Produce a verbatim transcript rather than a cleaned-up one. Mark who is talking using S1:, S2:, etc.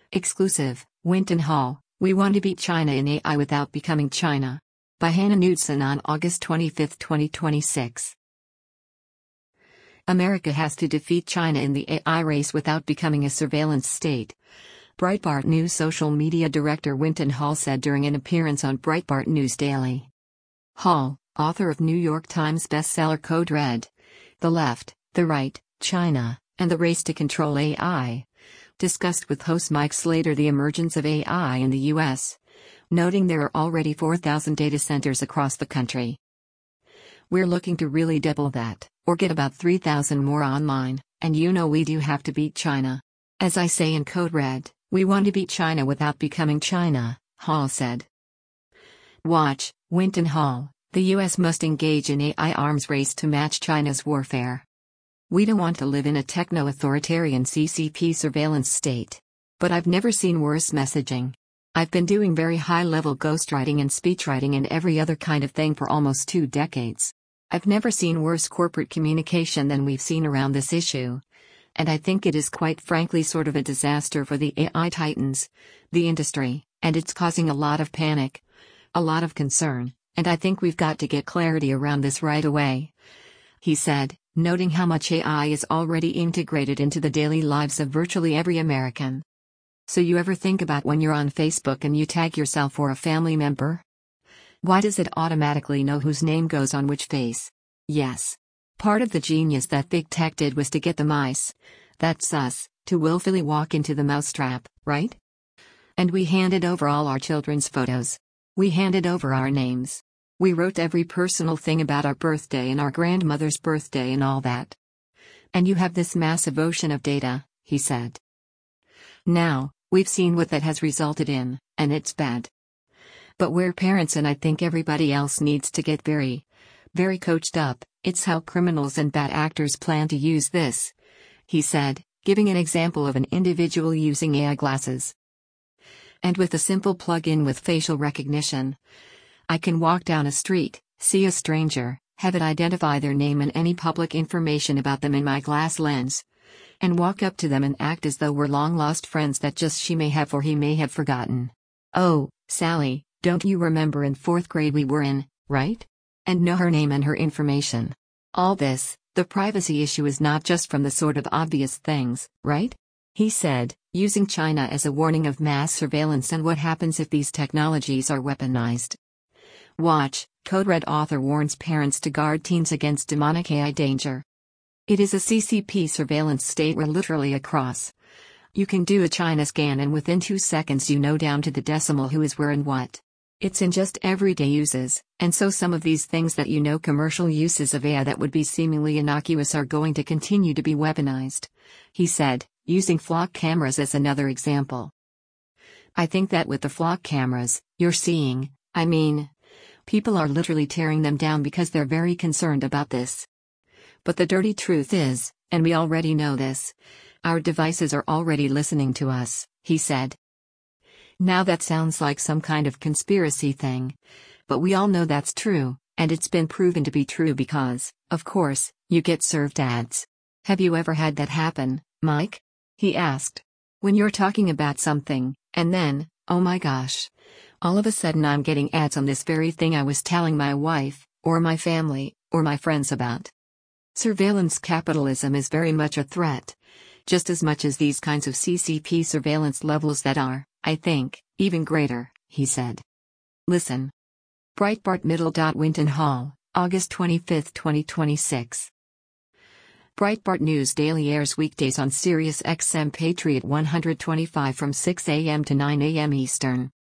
S1: Exclusive, Winton Hall, We Want to Beat China in A I Without Becoming China. By Hannah Knudsen on August twenty-fifth, twenty twenty-six. America has to defeat China in the A I race without becoming a surveillance state. Breitbart News social media director Winton Hall said during an appearance on Breitbart News Daily. Hall, author of New York Times bestseller Code Red, The Left, the Right, China, and the Race to Control A I, discussed with host Mike Slater the emergence of A I in the U S, noting there are already four thousand data centers across the country. We're looking to really double that, or get about three thousand more online, and you know we do have to beat China. As I say in Code Red, we want to beat China without becoming China, Hall said. Watch, Winton Hall, the U S must engage in A I arms race to match China's warfare. We don't want to live in a techno-authoritarian C C P surveillance state. But I've never seen worse messaging. I've been doing very high-level ghostwriting and speechwriting and every other kind of thing for almost two decades. I've never seen worse corporate communication than we've seen around this issue. And I think it is quite frankly sort of a disaster for the A I titans, the industry, and it's causing a lot of panic, a lot of concern, and I think we've got to get clarity around this right away, he said, noting how much A I is already integrated into the daily lives of virtually every American. So you ever think about when you're on Facebook and you tag yourself or a family member? Why does it automatically know whose name goes on which face? Yes. Part of the genius that big tech did was to get the mice, that's us, to willfully walk into the mousetrap, right? And we handed over all our children's photos. We handed over our names. We wrote every personal thing about our birthday and our grandmother's birthday and all that. And you have this massive ocean of data, he said. Now, we've seen what that has resulted in, and it's bad. But we're parents and I think everybody else needs to get very, very coached up. It's how criminals and bad actors plan to use this, he said, giving an example of an individual using A I glasses. And with a simple plug-in with facial recognition, I can walk down a street, see a stranger, have it identify their name and any public information about them in my glass lens, and walk up to them and act as though we're long-lost friends that just she may have or he may have forgotten. Oh, Sally, don't you remember in fourth grade we were in, right? And know her name and her information. All this, the privacy issue is not just from the sort of obvious things, right? He said, using China as a warning of mass surveillance and what happens if these technologies are weaponized. Watch, Code Red author warns parents to guard teens against demonic A I danger. It is a C C P surveillance state where literally across. You can do a China scan and within two seconds you know down to the decimal who is where and what. It's in just everyday uses, and so some of these things that you know commercial uses of A I that would be seemingly innocuous are going to continue to be weaponized, he said, using flock cameras as another example. I think that with the flock cameras, you're seeing, I mean, people are literally tearing them down because they're very concerned about this. But the dirty truth is, and we already know this, our devices are already listening to us, he said. Now that sounds like some kind of conspiracy thing. But we all know that's true, and it's been proven to be true because, of course, you get served ads. Have you ever had that happen, Mike? He asked. When you're talking about something, and then, oh my gosh. All of a sudden I'm getting ads on this very thing I was telling my wife, or my family, or my friends about. Surveillance capitalism is very much a threat. Just as much as these kinds of C C P surveillance levels that are, I think, even greater, he said. Listen. Breitbart Middle. Winton Hall, August twenty-fifth, twenty twenty-six. Breitbart News Daily airs weekdays on Sirius X M Patriot one twenty-five from six a m to nine a m Eastern.